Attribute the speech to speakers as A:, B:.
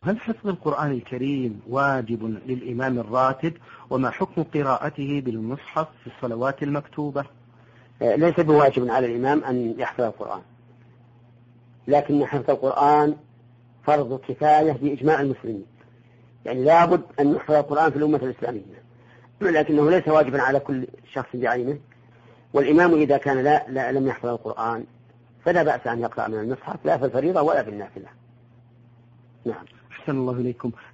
A: هل حفظ القرآن الكريم واجب للإمام الراتب؟ وما حكم قراءته بالمصحف في الصلوات المكتوبة؟
B: ليس بواجب على الإمام أن يحفظ القرآن، لكن حفظ القرآن فرض كفاية بإجماع المسلمين، يعني لابد أن يحفظ القرآن في الأمة الإسلامية، لكنه ليس واجبا على كل شخص بعينه. والإمام إذا كان لم يحفظ القرآن فلا بأس أن يقرأ من المصحف، لا في الفريضة ولا في النافلة. نعم.
A: أحسن الله إليكم.